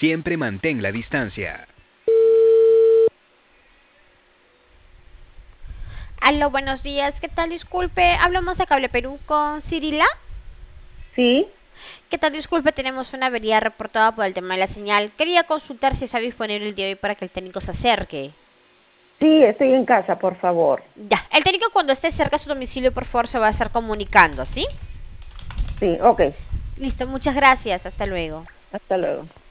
Siempre mantén la distancia. Aló, buenos días. ¿Qué tal? Disculpe, hablamos de Cable Perú con Cirila. Sí, ¿Qué tal? Disculpe, tenemos una avería reportada por el tema de la señal. Quería consultar si está disponible el día de hoy para que el técnico se acerque. sí, estoy en casa, por favor. Ya, el técnico cuando esté cerca de su domicilio, por favor, se va a estar comunicando, ¿sí? Sí, ok, Listo, muchas gracias. Hasta luego. hasta luego.